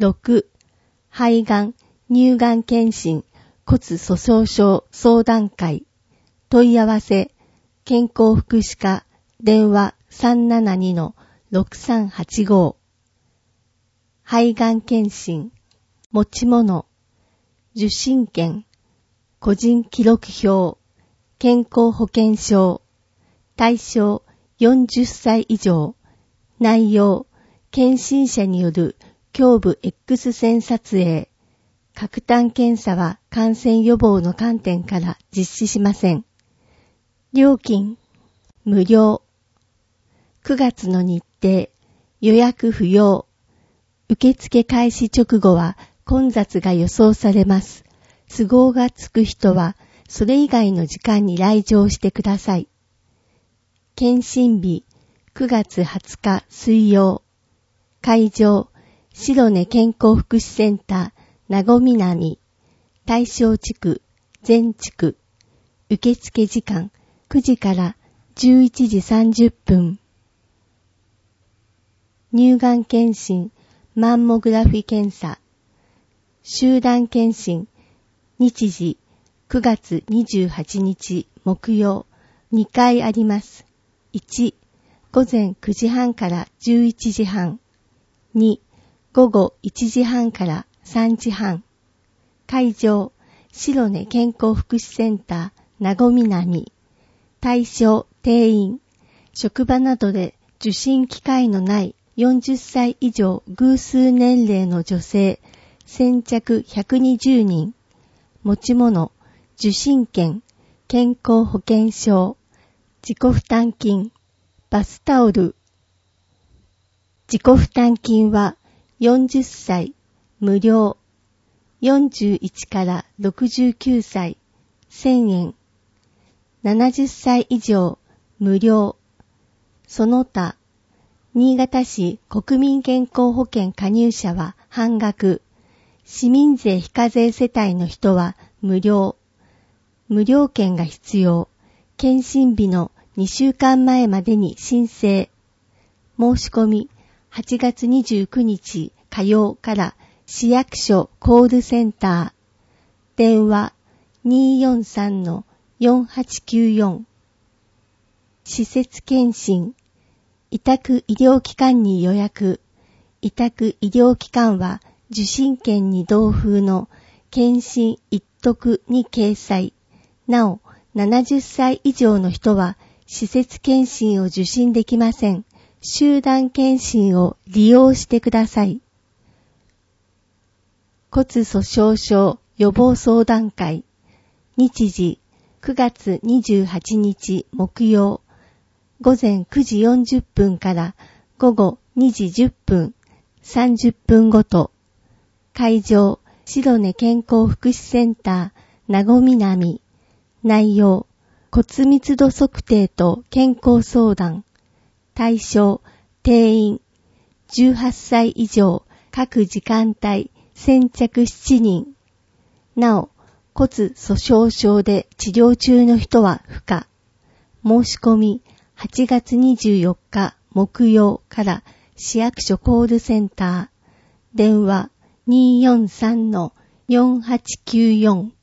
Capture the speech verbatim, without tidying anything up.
ろく、肺がん、乳がん検診、骨粗鬆症相談会。問い合わせ、健康福祉課、電話 さんななにのろくさんはちご。肺がん検診、持ち物、受診券、個人記録表、健康保険証、対象よんじゅっさい以上、内容、検診者による胸部 X 線撮影、各端検査は感染予防の観点から実施しません。料金、無料。くがつの日程、予約不要。受付開始直後は混雑が予想されます。都合がつく人はそれ以外の時間に来場してください。検診日、くがつはつか水曜。会場、白根健康福祉センター、名護南。大正地区、全地区。受付時間、くじからじゅういちじさんじゅっぷん。乳がん検診、マンモグラフィ検査。集団検診、日時、くがつにじゅうはちにち木曜、にかいあります。いち、午前くじはんからじゅういちじはん。に、午後いちじはんからさんじはん。会場、白根健康福祉センター、名護南。対象、定員。職場などで受診機会のないよんじゅっさい以上偶数年齢の女性、先着ひゃくにじゅうにん。持ち物、受診券、健康保険証、自己負担金、バスタオル。自己負担金はよんじゅっさい、無料。よんじゅういちからろくじゅうきゅうさい、せんえん。ななじゅっさい以上、無料。その他、新潟市国民健康保険加入者は半額。市民税非課税世帯の人は無料。無料券が必要。検診日のにしゅうかんまえまでに申請。申し込みはちがつにじゅうくにち火曜から市役所コールセンター。電話 にーよんさんのよんはちきゅうよん。施設検診。委託医療機関に予約。委託医療機関は受診券に同封の検診一徳に掲載。なお、ななじゅっさい以上の人は施設検診を受診できません。集団検診を利用してください。骨粗鬆症予防相談会。日時、くがつにじゅうはちにち木曜。午前くじよんじゅっぷんから午後にじじゅっぷん、さんじゅっぷんごと。会場、白根健康福祉センター、名護南。内容、骨密度測定と健康相談。対象、定員。じゅうはっさい以上、各時間帯、先着しちにん。なお、骨粗鬆症で治療中の人は不可。申し込み、はちがつにじゅうよっか木曜から市役所コールセンター。電話 にーよんさんのよんはちきゅうよん。